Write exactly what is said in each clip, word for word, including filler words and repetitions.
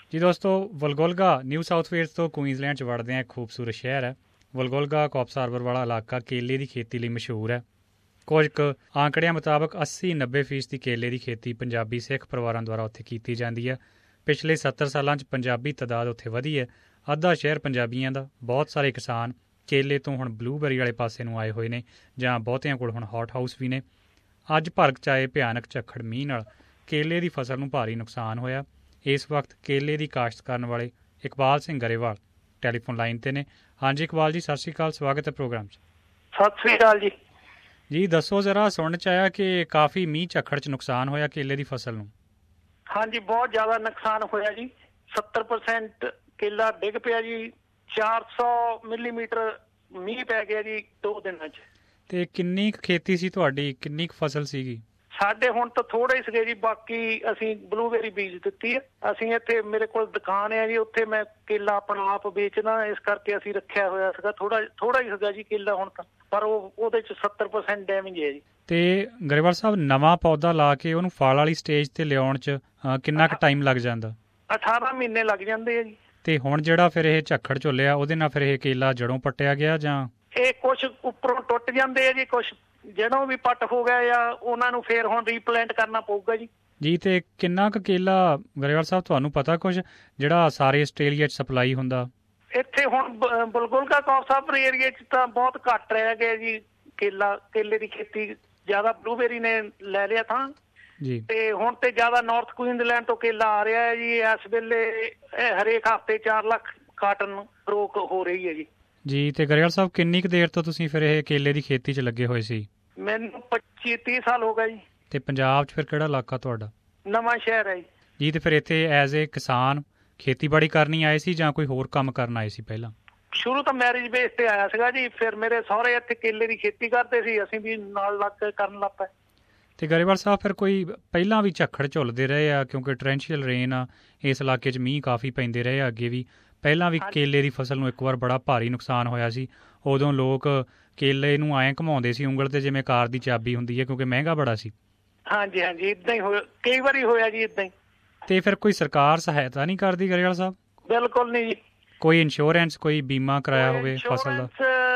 ਜੀ ਦੋਸਤੋ, Woolgoolga New South Wales ਤੋਂ ਕੁਈਨਜ਼ਲੈਂਡ 'ਚ ਵੜਦੇ ਹਾਂ। ਇੱਕ ਖੂਬਸੂਰਤ ਸ਼ਹਿਰ ਹੈ ਵਲਗੋਲਗਾ। ਕੌਪਸ ਹਾਰਬਰ ਵਾਲਾ ਇਲਾਕਾ ਕੇਲੇ ਦੀ ਖੇਤੀ ਲਈ ਮਸ਼ਹੂਰ ਹੈ। ਕੁਝ ਕੁ ਆંકੜਿਆਂ ਮੁਤਾਬਕ ਅੱਸੀ ਨੱਬੇ ਫੀਸਦੀ ਕੇਲੇ ਦੀ ਖੇਤੀ ਪੰਜਾਬੀ ਸਿੱਖ ਪਰਿਵਾਰਾਂ ਦੁਆਰਾ ਉੱਥੇ ਕੀਤੀ ਜਾਂਦੀ ਹੈ। ਪਿਛਲੇ ਸੱਤਰ ਸਾਲਾਂ 'ਚ ਪੰਜਾਬੀ ਤਾਦਾਦ ਉੱਥੇ ਵਧੀ ਹੈ। ਅੱਧਾ ਸ਼ਹਿਰ ਪੰਜਾਬੀਆਂ ਦਾ। ਬਹੁਤ ਸਾਰੇ ਕਿਸਾਨ ਕੇਲੇ ਤੋਂ ਹੁਣ ਬਲੂਬੈਰੀ ਵਾਲੇ ਪਾਸੇ ਨੂੰ ਆਏ ਹੋਏ ਨੇ, ਜਾਂ ਬਹੁਤਿਆਂ ਕੋਲ ਹੁਣ ਹੌਟ ਹਾਊਸ ਵੀ ਨੇ। ਅੱਜ ਭਰਗ 'ਚ ਆਏ ਭਿਆਨਕ ਝੱਖੜ ਮੀਂਹ ਨਾਲ ਕੇਲੇ ਦੀ ਫਸਲ ਨੂੰ ਭਾਰੀ ਨੁਕਸਾਨ ਹੋਇਆ। ਇਸ ਵਕਤ ਕੇਲੇ ਦੀ ਕਾਸ਼ਤ ਕਰਨ ਵਾਲੇ ਇਕਬਾਲ ਸਿੰਘ ਗਰੇਵਾਲ ਟੈਲੀਫੋਨ ਲਾਈਨ 'ਤੇ ਨੇ। ਹਾਂਜੀ ਇਕਬਾਲ ਜੀ, ਸਤਿ ਸ਼੍ਰੀ ਅਕਾਲ, ਸਵਾਗਤ ਹੈ ਪ੍ਰੋਗਰਾਮ 'ਚ। ਸਤਿ ਸ਼੍ਰੀ ਅਕਾਲ ਜੀ। ਜੀ ਦੱਸੋ ਜ਼ਰਾ, ਸੁਣਨ 'ਚ ਆਇਆ ਕਿ ਕਾਫੀ ਮੀਂਹ ਝੱਖੜ 'ਚ ਨੁਕਸਾਨ ਹੋਇਆ ਕੇਲੇ ਦੀ ਫਸਲ ਨੂੰ। ਹਾਂਜੀ, ਬਹੁਤ ਜ਼ਿਆਦਾ ਨੁਕਸਾਨ ਹੋਇਆ ਜੀ। ਸੱਤਰ ਪਰਸੈਂਟ ਕੇਲਾ ਡਿੱਗ ਪਿਆ ਜੀ। ਚਾਰ ਸੌ ਮਿਲੀਮੀਟਰ ਮੀਂਹ ਪੈ ਗਿਆ ਜੀ ਦੋ ਦਿਨਾਂ 'ਚ। ਤੇ ਕਿੰਨੀ ਕੁ ਖੇਤੀ ਸੀ ਤੁਹਾਡੀ, ਕਿੰਨੀ ਕੁ ਫਸਲ ਸੀਗੀ? ਸਾਡੇ ਹੁਣ ਤਾਂ ਥੋੜੇ ਹੀ ਸੀਗੇ ਜੀ, ਬਾਕੀ ਅਸੀਂ ਬਲੂਬੇਰੀ ਬੀਜ ਦਿੱਤੀ ਹੈ। ਅਸੀਂ ਇੱਥੇ ਮੇਰੇ ਕੋਲ ਦੁਕਾਨ ਹੈ ਜੀ, ਉੱਥੇ ਮੈਂ ਕੇਲਾ ਆਪਣਾ ਆਪ ਵੇਚਦਾ, ਇਸ ਕਰਕੇ ਅਸੀਂ ਰੱਖਿਆ ਹੋਇਆ ਸੀਗਾ। ਥੋੜਾ ਥੋੜਾ ਹੀ ਸੀਗਾ ਜੀ ਕੇਲਾ ਹੁਣ ਤਾਂ, ਪਰ ਉਹ ਉਹਦੇ 'ਚ ਸੱਤਰ ਪਰਸੈਂਟ ਡੈਮੇਜ ਹੈ ਜੀ। ਤੇ ਗਰੇਵਾਲ ਸਾਹਿਬ, ਨਵਾਂ ਪੌਦਾ ਲਾ ਕੇ ਉਹਨੂੰ ਫਲ ਵਾਲੀ ਸਟੇਜ ਤੇ ਲਿਆਉਣ 'ਚ ਕਿੰਨਾ ਕੁ ਟਾਈਮ ਲੱਗ ਜਾਂਦਾ? ਅਠਾਰਾਂ ਮਹੀਨੇ ਲੱਗ ਜਾਂਦੇ ਆ ਜੀ। ਤੇ ਹੁਣ ਜਿਹੜਾ ਫਿਰ ਇਹ ਝੱਖੜ ਝੁੱਲਿਆ, ਉਹਦੇ ਨਾਲ ਫਿਰ ਇਹ ਕੇਲਾ ਜੜੋਂ ਪੱਟਿਆ ਗਿਆ ਜਾਂ? ਇਹ ਕੁਛ ਉੱਪਰੋਂ ਟੁੱਟ ਜਾਂਦੇ ਆ ਜੀ, ਕੁਛ ਜਦੋਂ ਵੀ ਪੱਟ ਹੋ ਗਿਆ ਜਾਂ ਉਹਨਾਂ ਨੂੰ ਫੇਰ ਹੁਣ ਰੀਪਲਾਂਟ ਕਰਨਾ ਪਊਗਾ ਜੀ। ਜੀ ਤੇ ਕਿੰਨਾ ਕੁ ਕੇਲਾ ਗਰੇਵਾਲ ਸਾਹਿਬ ਤੁਹਾਨੂੰ ਪਤਾ ਕੁਝ, ਜਿਹੜਾ ਸਾਰੇ ਆਸਟ੍ਰੇਲੀਆ 'ਚ ਸਪਲਾਈ ਹੁੰਦਾ? ਇੱਥੇ ਹੁਣ ਬਲਗੋਲਗਾ ਕੌਪਸ ਹਾਰਬਰ ਏਰੀਆ 'ਚ ਤਾਂ ਬਹੁਤ ਘੱਟ ਰਹਿ ਗਿਆ ਜੀ ਕੇਲਾ। ਕੇਲੇ ਦੀ ਖੇਤੀ ਜ਼ਿਆਦਾ ਬਲੂਬੇਰੀ ਨੇ ਲੈ ਲਿਆ ਥਾਂ ਜੀ। ਤੇ ਹੁਣ ਤੇ ਜ਼ਿਆਦਾ ਨਾਰਥ ਕੁਈਨਜ਼ਲੈਂਡ ਤੋਂ ਕੇਲਾ ਆ ਰਿਹਾ ਹੈ ਜੀ। ਇਸ ਵੇਲੇ ਹਰੇਕ ਹਫ਼ਤੇ ਚਾਰ ਲੱਖ ਕਾਰਟਨ ਫਰੋਖ ਹੋ ਰਹੀ ਹੈ ਜੀ। ਜੀ ਤੇ ਗਰੇਵਾਲ ਸਾਹਿਬ, ਕਿੰਨੀ ਕੁ ਦੇਰ ਤੋਂ ਤੁਸੀਂ ਫਿਰ ਇਹ ਕੇਲੇ ਦੀ ਖੇਤੀ 'ਚ ਲੱਗੇ ਹੋਏ ਸੀ? ਮੈਨੂੰ ਪੱਚੀ ਤੀਹ ਸਾਲ ਹੋ ਗਏ ਜੀ। ਤੇ ਪੰਜਾਬ 'ਚ ਫਿਰ ਕਿਹੜਾ ਇਲਾਕਾ ਤੁਹਾਡਾ? ਨਵਾਂ ਸ਼ਹਿਰ ਹੈ ਜੀ। ਜੀ ਤੇ ਫਿਰ ਇੱਥੇ ਐਜ਼ ਏ ਕਿਸਾਨ ਖੇਤੀਬਾੜੀ ਕਰਨੀ ਆਏ ਸੀ ਜਾਂ ਕੋਈ ਹੋਰ ਕੰਮ ਕਰਨ ਆਏ ਸੀ ਪਹਿਲਾਂ? ਸ਼ੁਰੂ ਤਾਂ ਮੈਰਿਜ ਬੇਸ ਤੇ ਆਇਆ ਸੀਗਾ ਜੀ, ਫਿਰ ਮੇਰੇ ਸਹੁਰੇ ਇੱਥੇ ਕੇਲੇ ਦੀ ਖੇਤੀ ਕਰਦੇ ਸੀ, ਅਸੀਂ ਵੀ ਨਾਲ ਲੱਗ ਕੇ ਕਰਨ ਲੱਗ ਪਏ। ਤੇ ਗਰੇਵਾਲ ਸਾਹਿਬ, ਫਿਰ ਕੋਈ ਪਹਿਲਾਂ ਵੀ ਝੱਖੜ ਝੁੱਲਦੇ ਰਹੇ ਆ, ਕਿਉਂਕਿ ਟਰੈਂਸ਼ੀਅਲ ਰੇਨ ਆ ਇਸ ਇਲਾਕੇ 'ਚ, ਮੀਂਹ ਕਾਫੀ ਪੈਂਦੇ ਰਹੇ ਆ ਅੱਗੇ ਵੀ। ਪਹਿਲਾਂ ਵੀ ਕੇਲੇ ਦੀ ਫਸਲ ਨੂੰ ਇੱਕ ਵਾਰ ਬੜਾ ਭਾਰੀ ਨੁਕਸਾਨ ਹੋਇਆ ਸੀ। ਉਦੋਂ ਲੋਕ ਕੇਲੇ ਨੂੰ ਐਂ ਘੁਮਾਉਂਦੇ ਸੀ ਉਂਗਲ ਤੇ ਜਿਵੇਂ ਕਾਰ ਦੀ ਚਾਬੀ ਹੁੰਦੀ ਹੈ, ਕਿਉਂਕਿ ਮਹਿੰਗਾ ਬੜਾ ਸੀ। ਹਾਂਜੀ ਹਾਂਜੀ, ਇਦਾਂ ਹੀ ਹੋਇਆ, ਕਈ ਵਾਰੀ ਹੋਇਆ ਜੀ ਇਦਾਂ ਹੀ। ਤੇ ਫਿਰ ਕੋਈ ਸਰਕਾਰ ਸਹਾਇਤਾ ਨਹੀਂ ਕਰਦੀ ਗਰੇਵਾਲ ਸਾਹਿਬ? ਬਿਲਕੁਲ ਨਹੀਂ ਜੀ। ਕੋਈ ਇੰਸ਼ੋਰੈਂਸ, ਕੋਈ ਬੀਮਾ ਕਰਾਇਆ ਹੋਵੇ ਫਸਲ ਦਾ?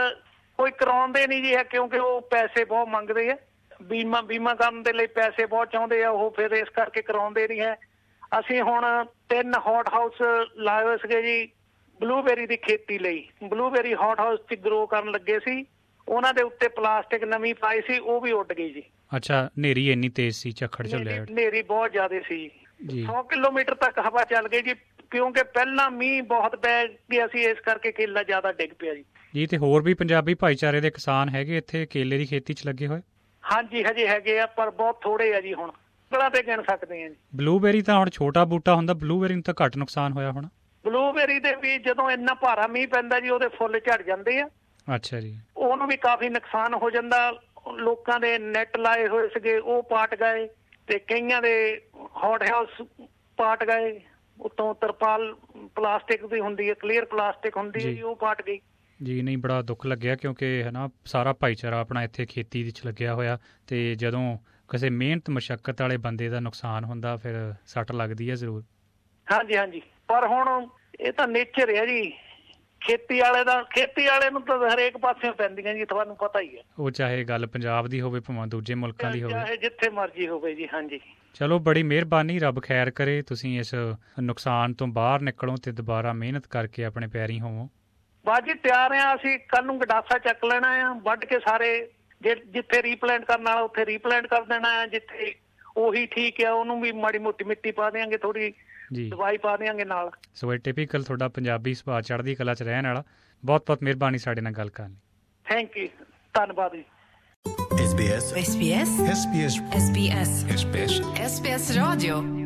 ਕੋਈ ਕਰਾਉਂਦੇ ਨਹੀਂ ਜੀ, ਕਿਉਂਕਿ ਉਹ ਪੈਸੇ ਬਹੁਤ ਮੰਗਦੇ ਆ। ਬੀਮਾ ਬੀਮਾ ਕਰਨ ਦੇ ਲਈ ਪੈਸੇ ਬਹੁਤ ਚਾਹੁੰਦੇ ਆ ਉਹ, ਫਿਰ ਇਸ ਕਰਕੇ ਕਰਾਉਂਦੇ ਨਹੀਂ ਹੈ। ਅਸੀਂ ਹੁਣ ਤਿੰਨ ਹੌਟ ਹਾਊਸ ਲਾਏ ਹੋਏ ਸੀਗੇ ਜੀ ਬਲੂਬੇਰੀ ਦੀ ਖੇਤੀ ਲਈ। ਬਲੂਬੇਰੀ ਹੌਟ ਹਾਊਸ 'ਚ ਗਰੋ ਕਰਨ ਲੱਗੇ ਸੀ, ਉਹਨਾਂ ਦੇ ਉੱਤੇ ਪਲਾਸਟਿਕ ਨਵੀਂ ਪਾਈ ਸੀ, ਉਹ ਵੀ ਉੱਡ ਗਈ ਜੀ। ਅੱਛਾ, ਹਨੇਰੀ ਇੰਨੀ ਤੇਜ਼ ਸੀ, ਝੱਖੜ ਝੁੱਲਿਆ? ਹਨੇਰੀ ਬਹੁਤ ਜ਼ਿਆਦਾ ਸੀ ਜੀ। ਸੌ ਕਿਲੋਮੀਟਰ ਤੱਕ ਹਵਾ ਚੱਲ ਗਈ ਜੀ, ਕਿਉਂਕਿ ਪਹਿਲਾਂ ਮੀਂਹ ਬਹੁਤ ਪੈ ਗਿਆ ਸੀ, ਇਸ ਕਰਕੇ ਕੇਲਾ ਜ਼ਿਆਦਾ ਡਿੱਗ ਪਿਆ ਜੀ। ਜੀ ਤੇ ਹੋਰ ਵੀ ਪੰਜਾਬੀ ਭਾਈਚਾਰੇ ਦੇ ਕਿਸਾਨ ਹੈਗੇ ਇੱਥੇ ਕੇਲੇ ਦੀ ਖੇਤੀ 'ਚ ਲੱਗੇ ਹੋਏ? ਹਾਂਜੀ, ਹਜੇ ਹੈਗੇ ਆ, ਪਰ ਬਹੁਤ ਥੋੜੇ ਆ ਜੀ। ਹੁਣ ਉਂਗਲਾਂ ਤੇ ਗਿਣ ਸਕਦੇ ਆ ਜੀ। ਬਲੂਬੇਰੀ ਤਾਂ ਹੁਣ ਛੋਟਾ ਬੂਟਾ ਹੁੰਦਾ, ਬਲੂਬੇਰੀ ਨੂੰ ਤਾਂ ਘੱਟ ਨੁਕਸਾਨ ਹੋਇਆ ਹੋਣਾ? ਬਲੂਬੇਰੀ ਦੇ ਵੀ ਜਦੋਂ ਇੰਨਾ ਭਾਰਾ ਮੀਂਹ ਪੈਂਦਾ ਜੀ, ਉਹਦੇ ਫੁੱਲ ਝੜ ਜਾਂਦੇ ਆ। ਅੱਛਾ ਜੀ। ਉਹਨੂੰ ਵੀ ਕਾਫੀ ਨੁਕਸਾਨ ਹੋ ਜਾਂਦਾ। ਲੋਕਾਂ ਦੇ ਨੈਟ ਲਾਏ ਹੋਏ ਸੀਗੇ, ਉਹ ਪਾਟ ਗਏ, ਤੇ ਕਈਆਂ ਦੇ ਹੌਟ ਹਾਊਸ ਪਾਟ ਗਏ। ਉੱਤੋਂ ਤਰਪਾਲ ਪਲਾਸਟਿਕ ਦੀ ਹੁੰਦੀ ਹੈ, ਕਲੀਅਰ ਪਲਾਸਟਿਕ ਹੁੰਦੀ ਹੈ ਜੀ, ਉਹ ਪਾਟ ਗਈ ਜੀ। ਨਹੀਂ, ਬੜਾ ਦੁੱਖ ਲੱਗਿਆ, ਕਿਉਂਕਿ ਹੈ ਨਾ ਸਾਰਾ ਭਾਈਚਾਰਾ ਆਪਣਾ ਇੱਥੇ ਖੇਤੀ ਵਿੱਚ ਲੱਗਿਆ ਹੋਇਆ, ਤੇ ਜਦੋਂ ਕਿਸੇ ਮਿਹਨਤ ਮਸ਼ੱਕਤ ਵਾਲੇ ਬੰਦੇ ਦਾ ਨੁਕਸਾਨ ਹੁੰਦਾ ਫਿਰ ਸੱਟ ਲੱਗਦੀ ਹੈ ਜ਼ਰੂਰ। ਹਾਂਜੀ ਹਾਂਜੀ, ਪਰ ਹੁਣ ਇਹ ਤਾਂ ਨੇਚਰ ਹੈ ਜੀ ਖੇਤੀ ਵਾਲੇ ਦਾ। ਖੇਤੀ ਵਾਲੇ ਨੂੰ ਤਾਂ ਹਰੇਕ ਪਾਸਿਓਂ ਪੈਂਦੀਆਂ ਜੀ, ਤੁਹਾਨੂੰ ਪਤਾ ਹੀ ਹੈ। ਉਹ ਚਾਹੇ ਗੱਲ ਪੰਜਾਬ ਦੀ ਹੋਵੇ ਭਾਵੇਂ ਦੂਜੇ ਮੁਲਕਾਂ ਦੀ ਹੋਵੇ, ਚਾਹੇ ਜਿੱਥੇ ਮਰਜ਼ੀ ਹੋਵੇ ਜੀ। ਹਾਂਜੀ, ਚਲੋ ਬੜੀ ਮਿਹਰਬਾਨੀ, ਰੱਬ ਖੈਰ ਕਰੇ, ਤੁਸੀਂ ਇਸ ਨੁਕਸਾਨ ਤੋਂ ਬਾਹਰ ਨਿਕਲੋ ਤੇ ਦੁਬਾਰਾ ਮਿਹਨਤ ਕਰਕੇ ਆਪਣੇ ਪੈਰੀਂ ਹੋਵੋ। ਬਸ ਜੀ ਤਿਆਰ ਆ ਅਸੀਂ, ਕੱਲ ਨੂੰ ਗੰਡਾਸਾ ਚੱਕ ਲੈਣਾ ਆ, ਵੱਢ ਕੇ ਸਾਰੇ ਜਿੱਥੇ ਰੀਪਲਾਂਟ ਕਰਨ ਵਾਲਾ ਉੱਥੇ ਰੀਪਲਾਂਟ ਕਰ ਦੇਣਾ ਆ। ਜਿੱਥੇ ਉਹੀ ਠੀਕ ਆ ਉਹਨੂੰ ਵੀ ਮਾੜੀ ਮੋਟੀ ਮਿੱਟੀ ਪਾ ਦਿਆਂਗੇ, ਥੋੜੀ ਦਵਾਈ ਪਾ ਦਿਆਂਗੇ ਨਾਲ। ਸੋ ਇਹ ਟਿਪੀਕਲ ਤੁਹਾਡਾ ਪੰਜਾਬੀ ਸੁਭਾਅ, ਚੜ੍ਹਦੀ ਕਲਾ 'ਚ ਰਹਿਣ ਵਾਲਾ। ਬਹੁਤ ਬਹੁਤ ਮਿਹਰਬਾਨੀ ਸਾਡੇ ਨਾਲ ਗੱਲ ਕਰਨ ਲਈ। ਥੈਂਕ ਯੂ, ਧੰਨਵਾਦ ਜੀ। S B S S B S S B S S B S S B S S B S Radio